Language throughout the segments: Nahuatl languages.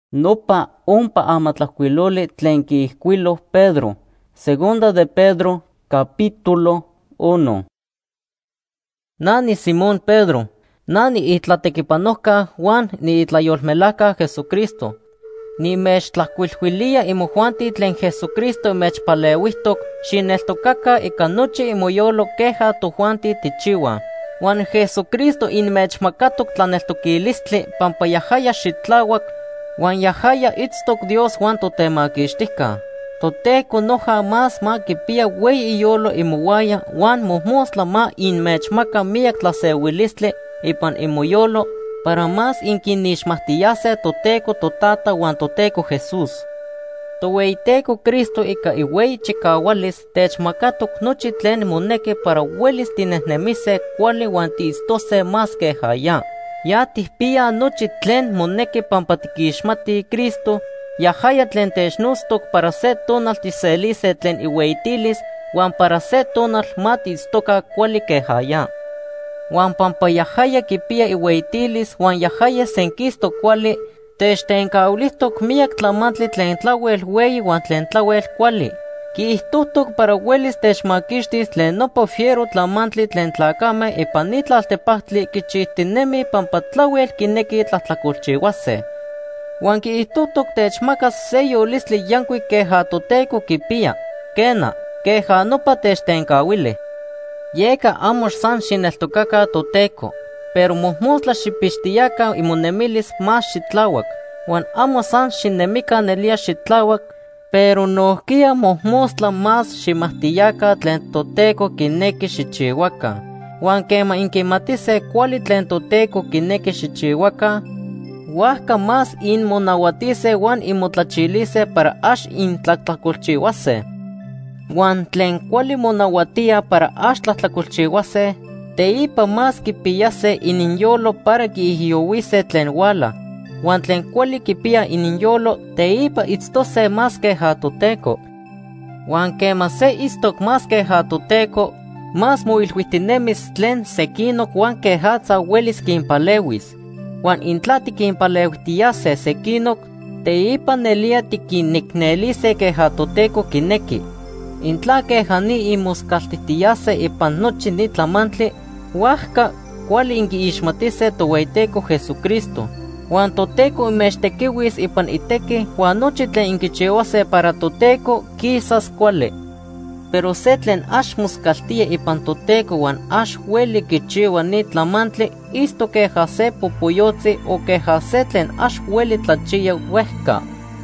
Nopa ompa amatlajkuiloli tlen kiijkuilo Pedro. Segunda de Pedro, capítulo 1. Nani Simón Pedro, nani itlatekipanojka Juan ni itlayolmelajka Jesucristo. Nimechtlajkuilhuilia imojuanti tlen Jesucristo mechpaleuihtok, xineltokaka ika nochi imoyolo keja tojuanti tichiwa. Juan Jesucristo inmechmakatok tlaneltokilistli pampa yahaya xitlawak, Juan yahaya itztok Dios Juan totemakixtika. Toteko noja más ma kipia weyi iyolo imowaya, Juan mojmostla ma inmechmaka miak tlasewilistli ipan imoyolo, para más inkinixmahtiyase Toteko Totata Juan Toteko Jesús. Toweiteko Cristo ika iweyi chikawalis techmakatok nochi tlen moneki para welis tinehnemise kuali Juan tiistose más kehaya. Ya tihpia nochi tlen moneki pampa tikixmati Cristo, yahaya tlen technostok para se tonal tiselise tlen iweitilis, Juan para se tonal ma tiistoka kuali kehaya. Juan pampa yahaya kipia iweitilis, Juan yahaya senkisto kuali, techtenkaulihtok miak tlamantli tlen tlawel weyi Juan tlen tlawel kuali. Kiihtohtok para welis techmakixtis tlen nopa fiero tlamantli tlen tlakame ipan ni tlaltepahtli kichihtinemi pampa tlawel kineki tlahtlakolchiwase. Juan kiihtohtok techmakas se yolistli yankuik keja Toteko kipia, kena, keja nopa techtenkawili. Yeka amo san xineltokaka Toteko, pero mojmostla xipixtiyaka imonemilis más xitlawak, Juan amo san xinemika nelia xitlawak, pero nohkia mojmostla más ximahtiyaka tlen Toteko kineki xichiwaka. Juan kema inkimatise kuali tlen Toteko kineki xichiwaka, huajka más inmonawatise Juan inmotlachilise para ax intlahtlakolchiwase. Juan tlen kuali monawatia para ax tlahtlakolchiwase, teipa más kipiyase ininyolo para kiihyowise tlen wala. Juan tlen kuali kipia ininyolo, teipa itztose más keja Toteko. Juan kema se istok más keja Toteko, más moilhuitinemis tlen sekinok Juan kejatza welis kinpalewis. Juan intla tikinpaleuhtiyase sekinok, teipa nelia tikinniknelise keja Toteko kineki. Intla kejani imoskaltihtiyase ipan nochi ni tlamantli, huajka kuali inkiixmatise toweiteko Jesucristo. Juan Toteko imechtekiwis ipan iteki, Juan nochi tlen inkichiwase para Toteko kisas kuali. Pero se tlen ax moskaltia ipan Toteko Juan ax hueli kichiwa ni tlamantli, isto keja se popoyotzi o keja se tlen ax hueli tlachiya huehka.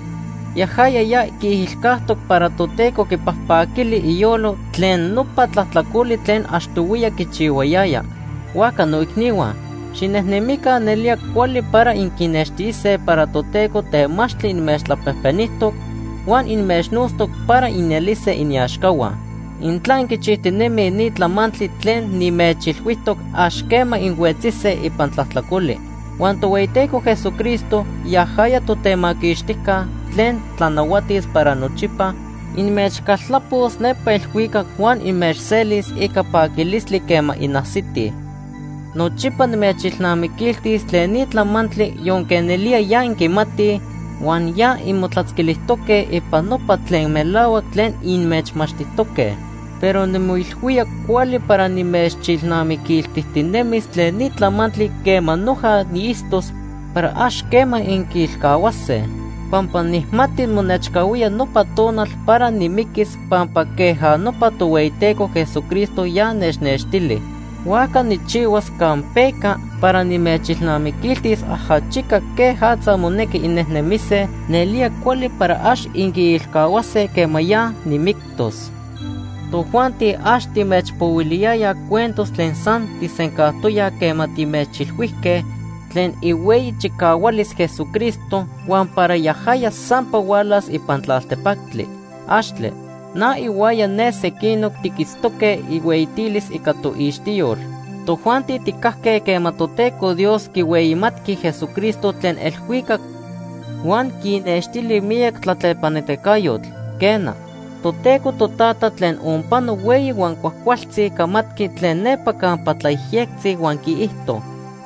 Yahaya ya kiihilkahtok para Toteko kipahpakili iyolo tlen nopa tlahtlakoli tlen axtowia kichiwayaya. Huaka noikniwa, xinehnemika nelia kuali para inkinextise para Toteko temachtli inmechtlapehpenihtok, Juan inmechnostok para inelise inyaxkawa. Intla inkichihtinemi ni tlamantli tlen nimechilhuihtok ax kema inwetzise ipan tlahtlakoli. Juan toweiteko Jesucristo yahaya totemakixtika tlen tlanawatis para nochipa, inmechkaltlapos nepa ilhuikak Juan inmechselis ika pakilistli kema inahsiti. Nochipa nimechilnamikiltis tlen ni tlamantli yonkenelia ya inkimati, Juan ya inmotlatzkilihtoke ipan nopa tlen melawak tlen inmechmachtihtoke. Pero nimoilhuia kuali para nimechilnamikiltihtinemis tlen ni tlamantli kema noja niistos para ax kema inkilkawase. Pampa nihmati monechkawia nopa tonal para nimikis pampa keja nopa toweiteko Jesucristo ya nechnextili. Huaka nichiwas kampeka para nimechilnamikiltis ajachika kejatza moneki inehnemise nelia kuali para ax inkiilkawase kema ya nimiktos. Tojuanti ax timechpowiliaya cuentos tlen san tisenkahtoya kema timechilhuihke tlen iweyi chikawalis Jesucristo, Juan para yahaya sampa walas ipan tlaltepaktli. Axtle, na iwaya ne sekinok tikistoke iweitilis ika toixtiyol. Tojuanti tikahke kema Toteko Dios kiweyimatki Jesucristo tlen elhuikak, Juan kinextili miek tlatlepanetekayotl, kena. Toteko Totata tlen ompano weyi Juan kuahkualtzi kamatki tlen nepa kampa tlaihyektzi Juan kiihto.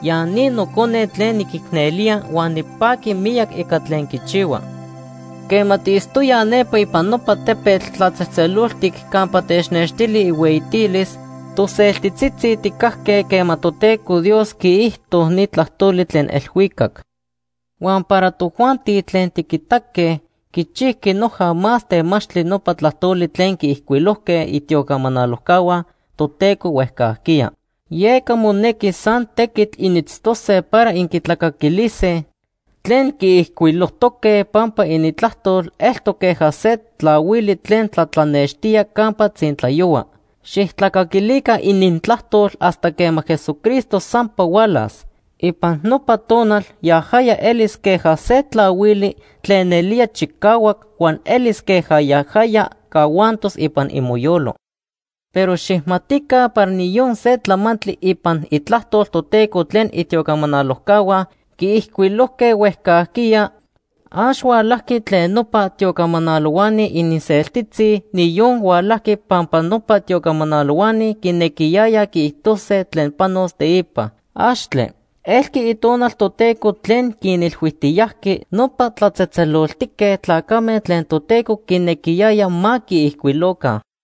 yani nokone tlen nikiknelia wan nipaki miyak ika tlen kichiwa. Kema tiistoya nepa ipan nopa tepetl tlatzetzelultik kampa technextili iweitilis, toseltitzitzi tikahke kema Toteco Dios kiihto ni tlahtoli tlen elhuikak. Wan para tojuanti tlen tikitakke, kichihki noja más temachtli nopa tlahtoli tlen kiihkuilohke itiokamanalojkawa Toteco uehkahkia. Yeka moneki san tekitl initztose para inkitlakakilise, tlen kiihkuilohtoke pampa initlahtol eltokeja se tlawili tlen tlatlanextia kampa tzintlayoa. Xihtlakakilika inintlahtol hasta kema Jesucristo sampa walas. Ipan nopa tonal yahaya elis keja se tlawili tlen elia chikawak wan elis keja yahaya kawantos ipan imoyolo. Pero xihmatika para niyon se tlamantli ipan itlahtol Toteco tlen itiokamanalojkawa kiihkuilohke uehkahkia, axualahki tlen nopa tiokamanalowani iniseltitzi niyon hualahki pampa nopa tiokamanalowani kinekiyaya kiihtose tlen panos teipa. Axtle, elki itonal Toteco tlen kinilhuihtiyahki nopa tlatzetzeloltike tlakame tlen Toteco kinekiyaya ma kiihkuiloka.